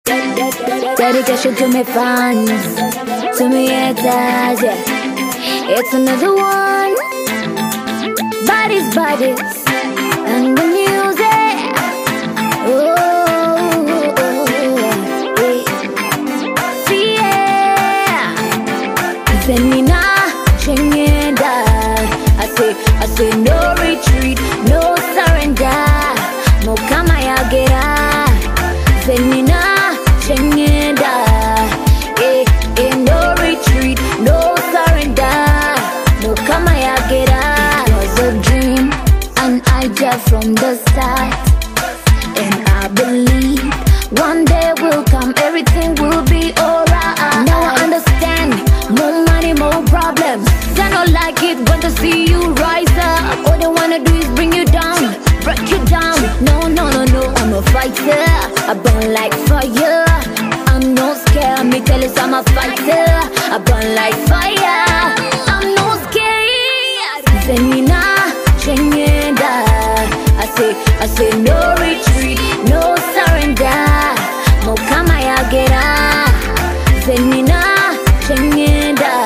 Dedication to my fans, to me haters, yeah. It's another one. Bodies, and the music. Oh, yeah. Zenina, Chengenda. I say no retreat, no surrender. Mokama yagera. Zenina, Chengenda. No retreat, no surrender. Mokama yagera. It was a dream, an idea from the start, and I believe one day will come, everything will be alright. Now I understand, more money, more problems. I don't like it when to see you rise up. All they wanna do is bring you down, break you down. No, I'm a fighter, I burn like fire. I'm no scared, me tell you I'm a fighter. I burn like fire, I'm no scared. Zenina, Chengenda. I say no retreat, no surrender. Mokama yagera. Zenina, Chengenda.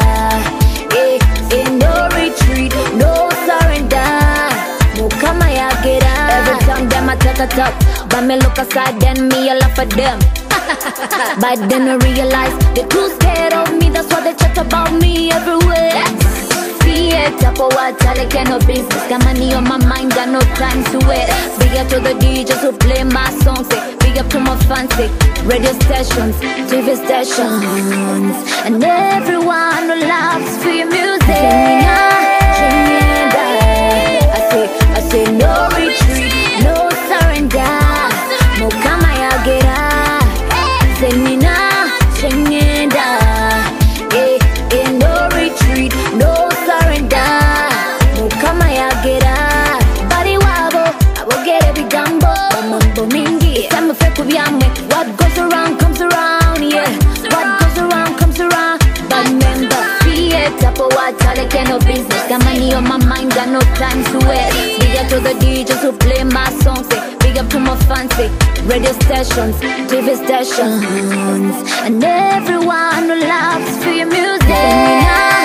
No retreat, no surrender. Mokama yagera. Every time them I talk, but me look aside, then me I laugh at them. But then I realize they're too scared of me. That's why they chat about me everywhere. Up for what I cannot business. Got money on my mind, got no time to wait. Big up to the DJs who play my songs. Big up to my fans, radio stations, TV stations, and everyone who loves free music. I say no retreat, no surrender. Mokama yagera. Zenina, Chengenda. No retreat, no surrender. Mokama yagera. Body wabo, I will get every gambo. Mambo mingi, sama feku byamwe. What goes around comes around, yeah. What goes around comes around. But remember, create up for what I can no business. Got money on my mind, got no time to wait. Big up to the DJs who play my songs. Big up to my fans, radio stations, TV stations, and everyone who loves free music.